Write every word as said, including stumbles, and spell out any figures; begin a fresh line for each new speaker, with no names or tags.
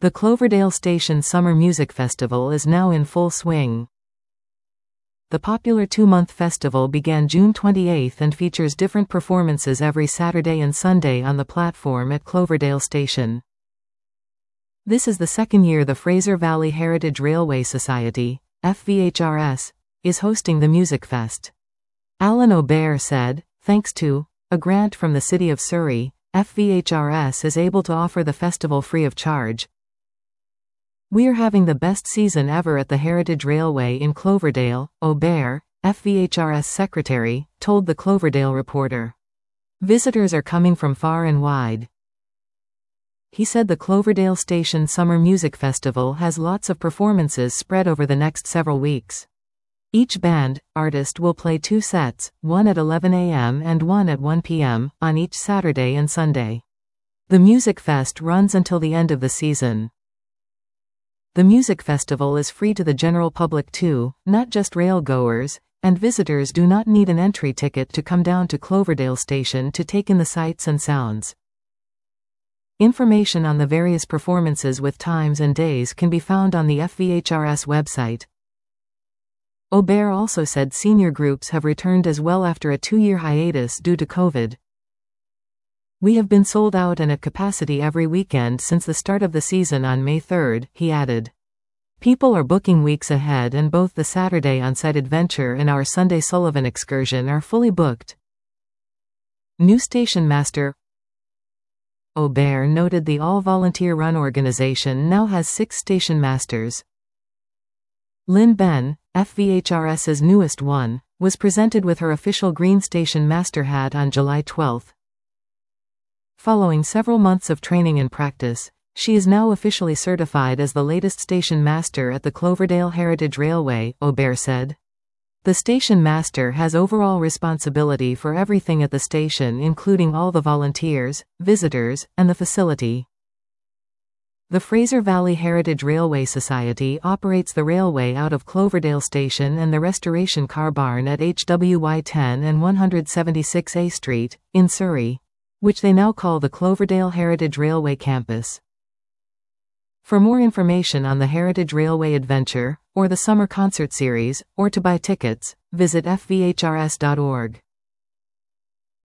The Cloverdale Station Summer Music Festival is now in full swing. The popular two-month festival began June twenty-eighth and features different performances every Saturday and Sunday on the platform at Cloverdale Station. This is the second year the Fraser Valley Heritage Railway Society, F V H R S, is hosting the Music Fest. Alan O'Bear said, "Thanks to a grant from the City of Surrey, F V H R S is able to offer the festival free of charge. We're having the best season ever at the Heritage Railway in Cloverdale," O'Bear, F V H R S secretary, told the Cloverdale Reporter. "Visitors are coming from far and wide." He said the Cloverdale Station Summer Music Festival has lots of performances spread over the next several weeks. Each band, artist will play two sets, one at eleven a m and one at one p m, on each Saturday and Sunday. The Music Fest runs until the end of the season. The music festival is free to the general public too, not just railgoers, and visitors do not need an entry ticket to come down to Cloverdale Station to take in the sights and sounds. Information on the various performances with times and days can be found on the F V H R S website. O'Bear also said senior groups have returned as well after a two-year hiatus due to COVID. "We have been sold out and at capacity every weekend since the start of the season on May third, he added. "People are booking weeks ahead and both the Saturday on-site adventure and our Sunday Sullivan excursion are fully booked." New station master O'Bear noted the all-volunteer run organization now has six station masters. Lynn Benn, F V H R S's newest one, was presented with her official Green Station Master hat on July twelfth. Following several months of training and practice, she is now officially certified as the latest station master at the Cloverdale Heritage Railway, O'Bear said. The station master has overall responsibility for everything at the station, including all the volunteers, visitors, and the facility. The Fraser Valley Heritage Railway Society operates the railway out of Cloverdale Station and the Restoration Car Barn at H W Y ten and one seventy-six A Street, in Surrey, which they now call the Cloverdale Heritage Railway Campus. For more information on the Heritage Railway Adventure, or the Summer Concert Series, or to buy tickets, visit f v h r s dot org.